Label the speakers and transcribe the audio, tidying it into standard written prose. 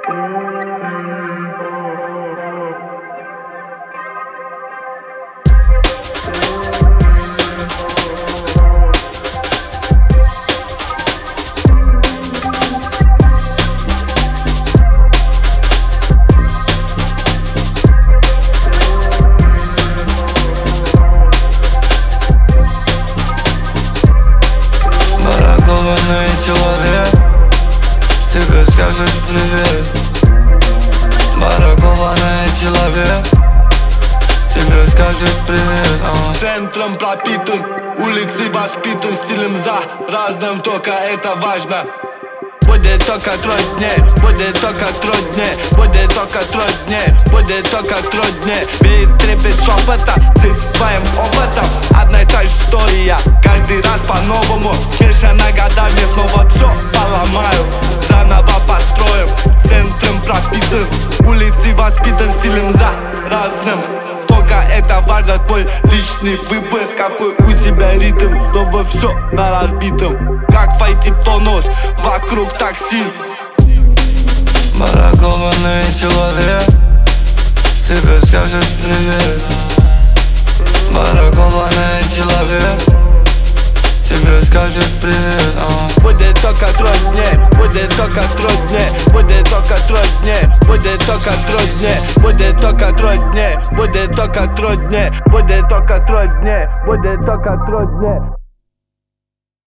Speaker 1: Человек тебе скажет привет. Баракованный человек тебе скажет привет.
Speaker 2: Центром пропитан, улицы воспитан, стилем за разным, только это важно. Будет только труднее, будет только труднее, будет только труднее, будет только труднее. Веет трепет шепота, цифаем опытом. Одна и та же история, каждый раз по-новому. Смешано годами, снова все поломаю, заново построим. Центром пропитан, улицы воспитан, стилем за разным. Только это важно, твой личный выбор. Какой у тебя ритм, снова все на разбитом. Как войти в тонус, вокруг такси.
Speaker 1: Баракованный человек тебе скажет привет. Баракованный человек тебе скажет привет.
Speaker 2: Будет только труднее, будет только труднее, будет только труднее, будет только труднее, будет только труднее, будет только труднее, будет только труднее, будет только труднее.